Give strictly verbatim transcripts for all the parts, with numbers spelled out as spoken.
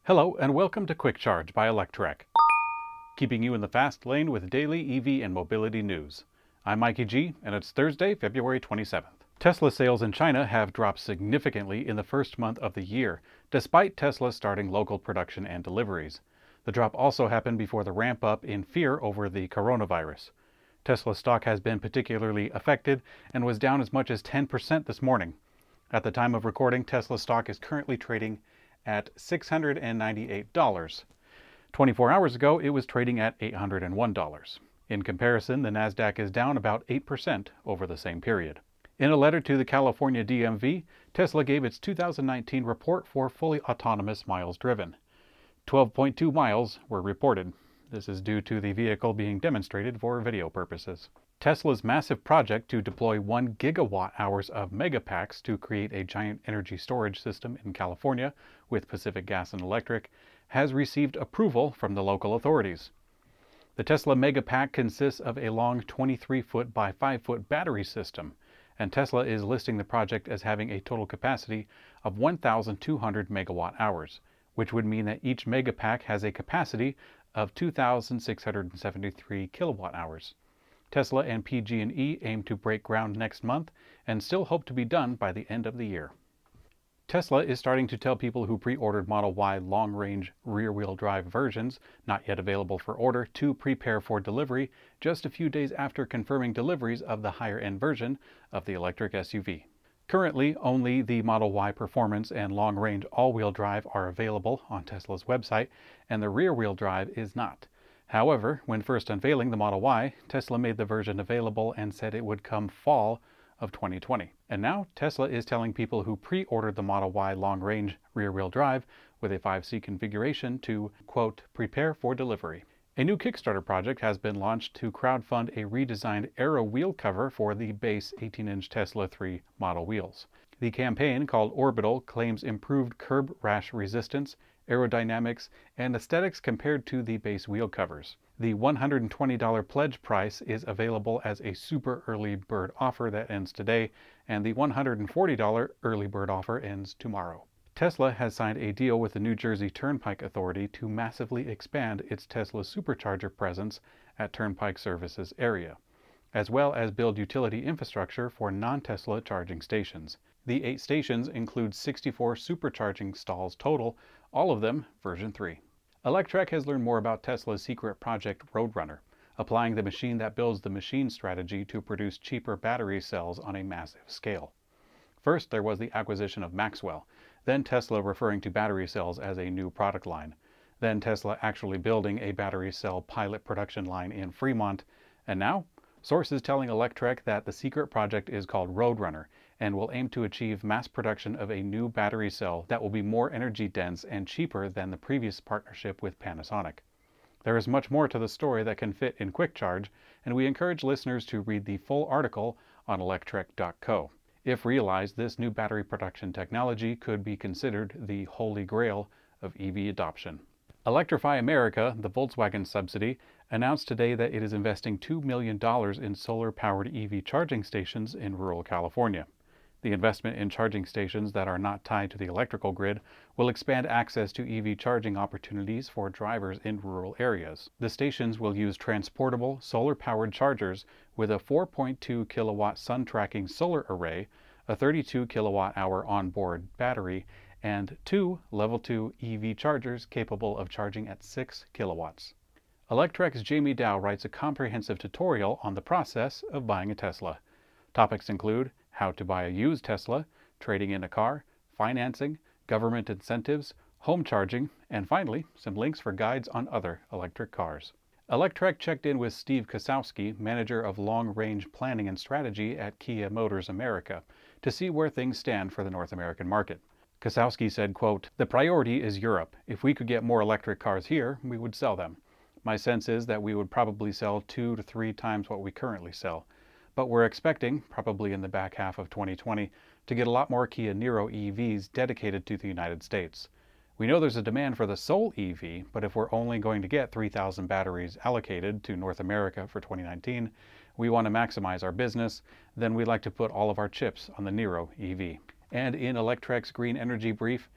Hello and welcome to Quick Charge by Electrek, keeping you in the fast lane with daily E V and mobility news. I'm Mikey G, and it's Thursday, February twenty-seventh. Tesla sales in China have dropped significantly in the first month of the year, despite Tesla starting local production and deliveries. The drop also happened before the ramp up in fear over the coronavirus. Tesla stock has been particularly affected and was down as much as ten percent this morning. At the time of recording, Tesla stock is currently trading at six hundred ninety-eight dollars. twenty-four hours ago, it was trading at eight hundred one dollars. In comparison, the Nasdaq is down about eight percent over the same period. In a letter to the California D M V, Tesla gave its two thousand nineteen report for fully autonomous miles driven. twelve point two miles were reported. This is due to the vehicle being demonstrated for video purposes. Tesla's massive project to deploy one gigawatt hours of Megapacks to create a giant energy storage system in California with Pacific Gas and Electric has received approval from the local authorities. The Tesla Megapack consists of a long twenty-three foot by five foot battery system, and Tesla is listing the project as having a total capacity of one thousand two hundred megawatt hours, which would mean that each Megapack has a capacity of two thousand six hundred seventy-three kilowatt hours. Tesla and P G and E aim to break ground next month and still hope to be done by the end of the year. Tesla is starting to tell people who pre-ordered Model Y long-range rear-wheel drive versions, not yet available for order, to prepare for delivery just a few days after confirming deliveries of the higher-end version of the electric S U V. Currently, only the Model Y Performance and long-range all-wheel drive are available on Tesla's website, and the rear-wheel drive is not. However, when first unveiling the Model Y, Tesla made the version available and said it would come fall of twenty twenty. And now, Tesla is telling people who pre-ordered the Model Y long-range rear-wheel drive with a five seat configuration to, quote, prepare for delivery. A new Kickstarter project has been launched to crowdfund a redesigned Aero wheel cover for the base eighteen inch Tesla three model wheels. The campaign, called Orbital, claims improved curb rash resistance, aerodynamics, and aesthetics compared to the base wheel covers. The one hundred twenty dollars pledge price is available as a super early bird offer that ends today, and the one hundred forty dollars early bird offer ends tomorrow. Tesla has signed a deal with the New Jersey Turnpike Authority to massively expand its Tesla Supercharger presence at Turnpike Services area, as well as build utility infrastructure for non-Tesla charging stations. The eight stations include sixty-four supercharging stalls total, all of them version three. Electrek has learned more about Tesla's secret project Roadrunner, applying the machine that builds the machine strategy to produce cheaper battery cells on a massive scale. First, there was the acquisition of Maxwell, then Tesla referring to battery cells as a new product line, then Tesla actually building a battery cell pilot production line in Fremont, and now, sources telling Electrek that the secret project is called Roadrunner and will aim to achieve mass production of a new battery cell that will be more energy dense and cheaper than the previous partnership with Panasonic. There is much more to the story that can fit in Quick Charge, and we encourage listeners to read the full article on electrek dot co. If realized, this new battery production technology could be considered the holy grail of E V adoption. Electrify America, the Volkswagen subsidy, announced today that it is investing two million dollars in solar-powered E V charging stations in rural California. The investment in charging stations that are not tied to the electrical grid will expand access to E V charging opportunities for drivers in rural areas. The stations will use transportable, solar-powered chargers with a four point two kilowatt sun-tracking solar array, a thirty-two kilowatt hour onboard battery, and two level two E V chargers capable of charging at six kilowatts. Electrek's Jamie Dow writes a comprehensive tutorial on the process of buying a Tesla. Topics include how to buy a used Tesla, trading in a car, financing, government incentives, home charging, and finally, some links for guides on other electric cars. Electrek checked in with Steve Kosowski, manager of long-range planning and strategy at Kia Motors America, to see where things stand for the North American market. Kosowski said, quote, the priority is Europe. If we could get more electric cars here, we would sell them. My sense is that we would probably sell two to three times what we currently sell. But we're expecting, probably in the back half of twenty twenty, to get a lot more Kia Niro E Vs dedicated to the United States. We know there's a demand for the Soul E V, but if we're only going to get three thousand batteries allocated to North America for twenty nineteen, we want to maximize our business, then we'd like to put all of our chips on the Niro E V. And in Electrek's Green Energy Brief,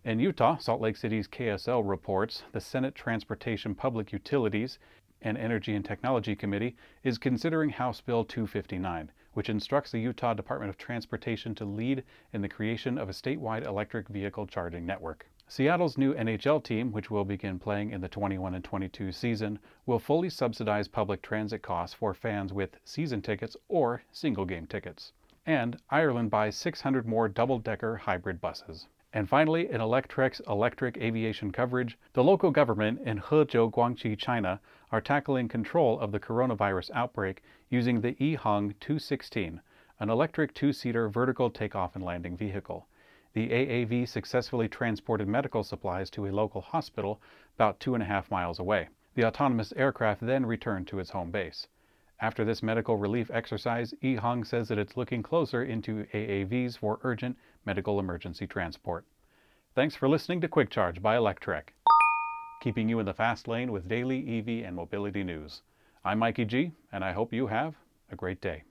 In Utah, Salt Lake City's K S L reports the Senate Transportation Public Utilities and Energy and Technology Committee is considering House Bill two fifty-nine, which instructs the Utah Department of Transportation to lead in the creation of a statewide electric vehicle charging network. Seattle's new N H L team, which will begin playing in the twenty-one and twenty-two season, will fully subsidize public transit costs for fans with season tickets or single-game tickets. And Ireland buys six hundred more double-decker hybrid buses. And finally, in Electrek's electric aviation coverage, the local government in Hezhou, Guangxi, China, are tackling control of the coronavirus outbreak using the EHang two sixteen, an electric two-seater vertical takeoff and landing vehicle. The A A V successfully transported medical supplies to a local hospital about two and a half miles away. The autonomous aircraft then returned to its home base. After this medical relief exercise, EHang says that it's looking closer into A A Vs for urgent medical emergency transport. Thanks for listening to Quick Charge by Electrek, keeping you in the fast lane with daily E V and mobility news. I'm Mikey G, and I hope you have a great day.